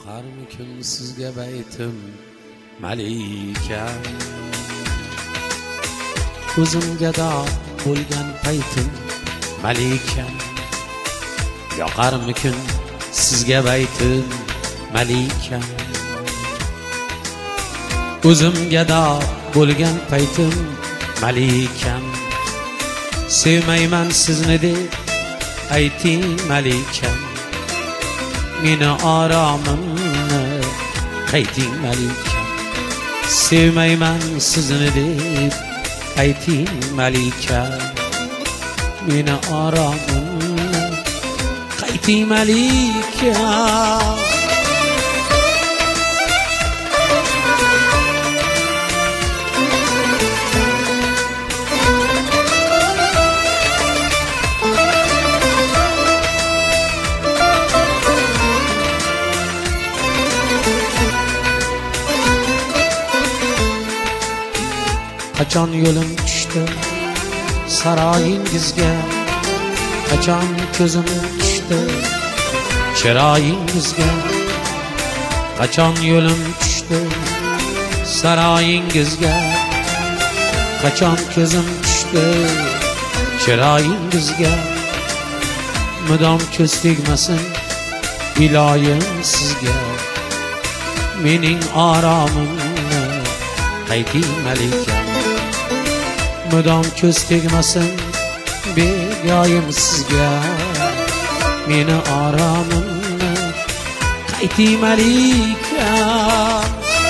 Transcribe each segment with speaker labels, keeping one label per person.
Speaker 1: yoqarmikin sizga baytim malikam? O'zim gado bo'lgan paytim malikam, yoqarmikin sizga baytim malikam? O'zim gado bo'lgan paytim malikam, sevmayman sizni deb ayting malikam. Meni oromimni qayting malikam, sevmayman sizni deb ayting malikam. Meni oromimni qayting malikam. Qachon yo'lim tushdi saroyingizga, qachon ko'zim tushdi chiroyingizga, qachon yo'lim tushdi saroyingizga, qachon ko'zim tushdi chiroyingizga. Mudom ko'z tegmasin iloyim sizga, mening oromimni qayting malikam. Mudom ko'z tegmasin begoyim sizga, meni oromimni qayting malikam.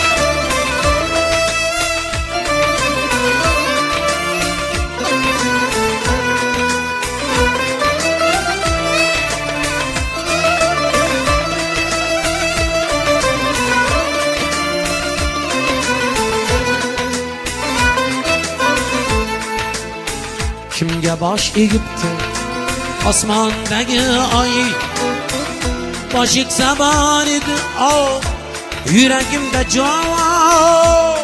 Speaker 1: Kimga bosh egibdi osmondagi oy, bosh egsa bor edi yuragimda joy.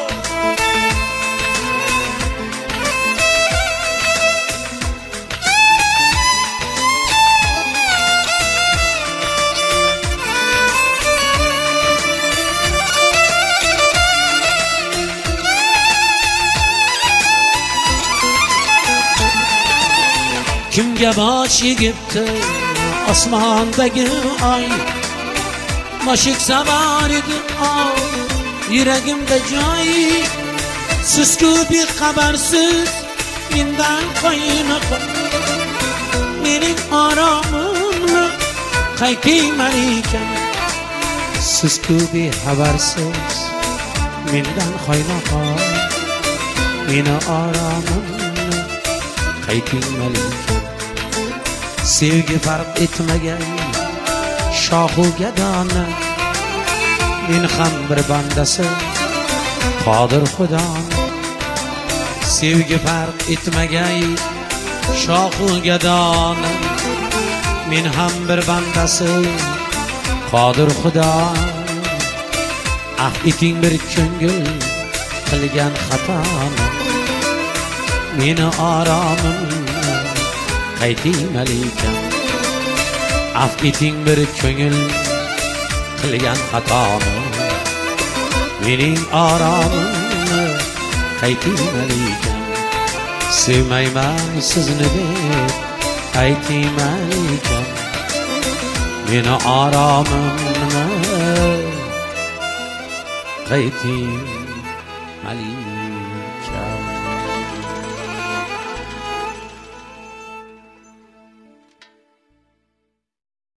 Speaker 1: Kimga bosh egibdi osmondagi oy, bosh egsa bor edi yuragimda joy. Siz-ku bexabarsiz mendan qo'yma-qo'y, mening oromimni qayting malikam. Siz-ku bexabarsiz mendan qo'yma-qo'y, meni oromimni qayting malikam. Sevgi farq etmagan shohu gadoni, men ham bir bandasi qodir xudoni. Sevgi farq etmagan shohu gadoni, men ham bir bandasi qodir xudoni. Afv eting bir ko'ngil qilgan xatoni, meni oromimni qayting malikam. Afv eting bir ko'ngil qilgan xatoni, mening oromimni qayting malikam. Sevmayman sizni deb ayting malikam, meni oromimni qayting malikam.